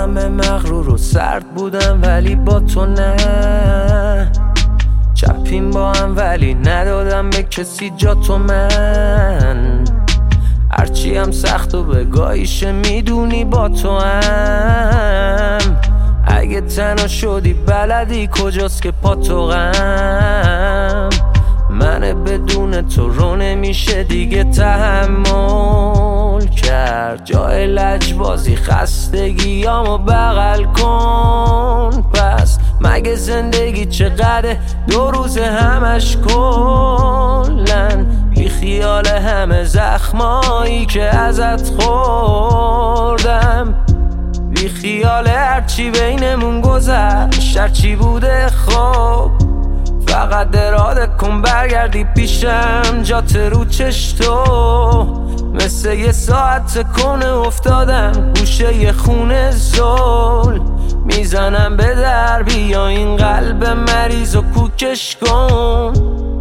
همه مغرور و سرد بودم ولی با تو نه. چپیم با هم ولی ندادم به کسی جا تو. من هرچی هم سخت و بگاهیشه میدونی با تو هم. اگه تنها شدی بلدی کجاست که پا تو غم. من بدون تو رو نمیشه دیگه تحمل کرد. جای لجبازی خستگیامو بغل کن. پس مگه زندگی چقدر 2 روز همش کلن. بی خیال همه زخمایی که ازت خوردم. بی خیال هرچی بینمون گذشت هرچی بوده خوب. فقط اراده کن برگردی پیشم جات رو چشتو. مثل یه ساعت تکونه افتادم گوشه یه خونه زل. میزنم به در بیا این قلب مریض و کوکش کن.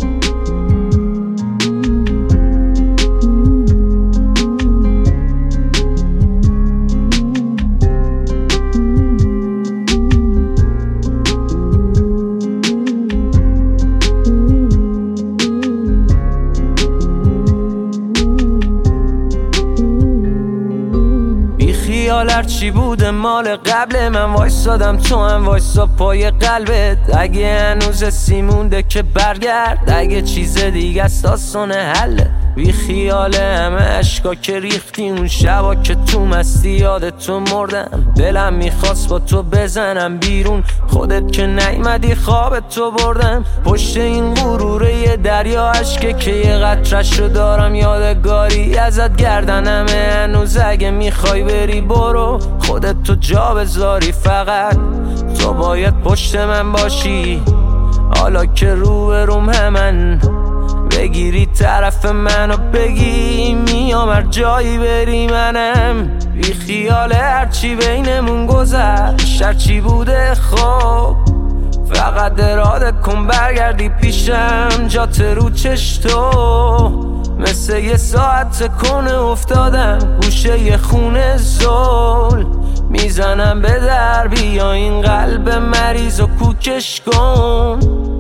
هرچی بوده مال قبل من وایسادم تو هم وایسا پای قلبت. اگه هنوز سیمونده که برگرد. اگه چیز دیگه است آسان حله. بی خیال همه عشقا که ریختی اون شبا که تو مستی یاد تو مردم. دلم میخواست با تو بزنم بیرون خودت که نیومدی خواب تو بردم. پشت این غروره یه دریا اشکه که یه قطره‌شو دارم یادگاری ازت. گردنمه هنوز اگه میخوای بری برو خودت تو جا بذاری. فقط تو باید پشت من باشی حالا که روبروم همن. بگیری طرف منو بگی میام هر جایی بری منم. بی خیال هرچی بینمون گذشت هرچی بوده خوب. فقط اراده کن برگردی پیشم جات رو چشتو. مثل یه ساعت تکونه افتادم گوشه یه خونه زل. میزنم به در بیا این قلب مریض و کوکش کن.